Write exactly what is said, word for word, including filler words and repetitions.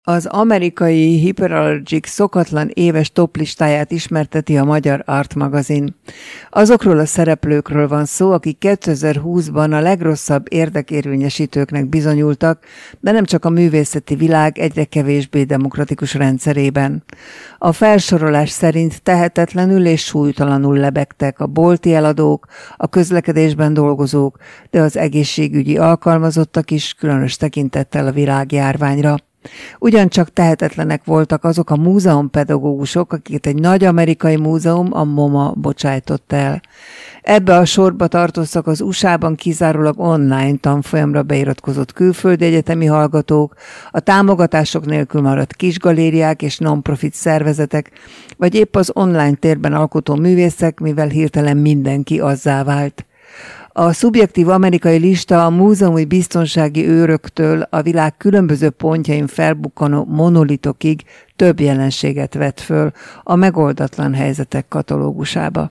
Az amerikai Hyperallergic szokatlan éves toplistáját ismerteti a Magyar Art magazin. Azokról a szereplőkről van szó, akik kétezer-húszban a legrosszabb érdekérvényesítőknek bizonyultak, de nem csak a művészeti világ egyre kevésbé demokratikus rendszerében. A felsorolás szerint tehetetlenül és súlytalanul lebegtek a bolti eladók, a közlekedésben dolgozók, de az egészségügyi alkalmazottak is, különös tekintettel a világjárványra. Ugyancsak tehetetlenek voltak azok a múzeumpedagógusok, akiket egy nagy amerikai múzeum, a MoMA bocsájtott el. Ebbe a sorba tartoztak az u es á-ban kizárólag online tanfolyamra beiratkozott külföldi egyetemi hallgatók, a támogatások nélkül maradt kisgalériák és non-profit szervezetek, vagy épp az online térben alkotó művészek, mivel hirtelen mindenki azzá vált. A szubjektív amerikai lista a múzeumi biztonsági őröktől a világ különböző pontjain felbukkanó monolitokig több jelenséget vett föl a megoldatlan helyzetek katalógusába.